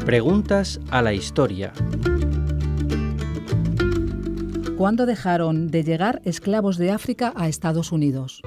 Preguntas a la historia. ¿Cuándo dejaron de llegar esclavos de África a Estados Unidos?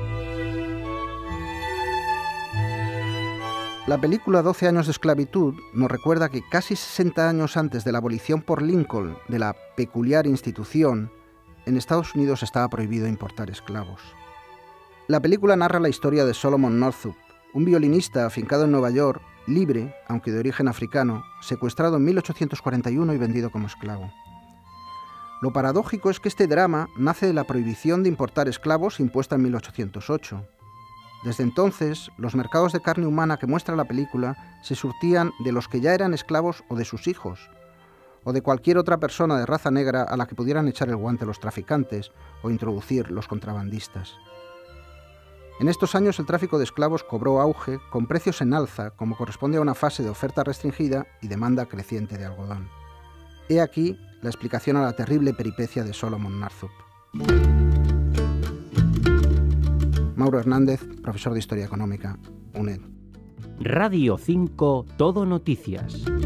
La película 12 años de esclavitud nos recuerda que casi 60 años antes de la abolición por Lincoln de la peculiar institución, en Estados Unidos estaba prohibido importar esclavos. La película narra la historia de Solomon Northup, un violinista afincado en Nueva York, libre, aunque de origen africano, secuestrado en 1841 y vendido como esclavo. Lo paradójico es que este drama nace de la prohibición de importar esclavos impuesta en 1808. Desde entonces, los mercados de carne humana que muestra la película se surtían de los que ya eran esclavos o de sus hijos, o de cualquier otra persona de raza negra a la que pudieran echar el guante los traficantes o introducir los contrabandistas. En estos años el tráfico de esclavos cobró auge con precios en alza, como corresponde a una fase de oferta restringida y demanda creciente de algodón. He aquí la explicación a la terrible peripecia de Solomon Northup. Mauro Hernández, profesor de Historia Económica, UNED. Radio 5 Todo Noticias.